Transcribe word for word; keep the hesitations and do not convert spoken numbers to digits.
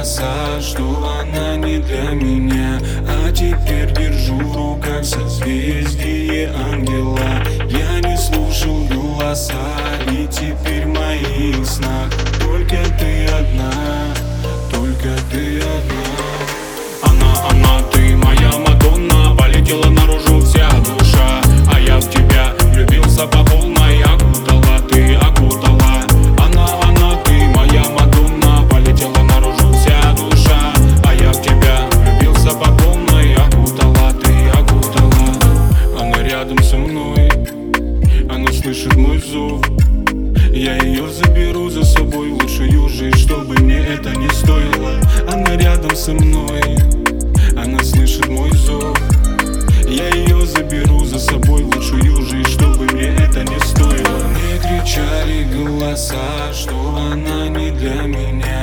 голоса, что она не для меня. А теперь держу в руках созвездие ангела. Я не слушал голоса, и теперь в моих снах только ты одна, только ты одна. Она, она, ты моя Мадонна, полетела наружу вся душа. А я в тебя влюбился по полной, окутала, ты окутала. Она, она, ты моя Мадонна, полетела наружу вся душа. А я в тебя влюбился по полной, окутала, ты окутала. Она рядом со мной, она слышит мой зов. Я ее заберу за собой в лучшую жизнь, чтобы мне это не стоило. Она рядом со мной, она слышит мой зов. Я ее заберу за собой в лучшую жизнь, чтобы мне это не стоило. Мне кричали голоса, что она не для меня.